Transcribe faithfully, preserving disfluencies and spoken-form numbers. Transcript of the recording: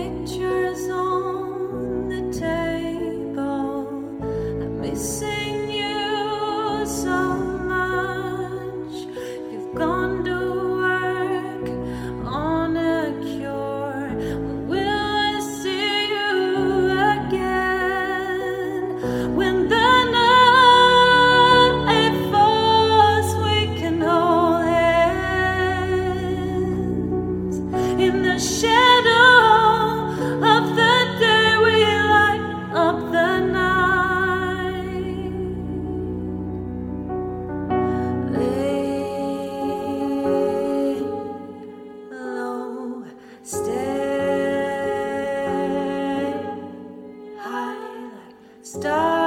pictures on the table. I'm missing you so much. You've gone to work on a cure. When will I see you again? When the night falls, we can hold hands in the shadow. Stay high like stars.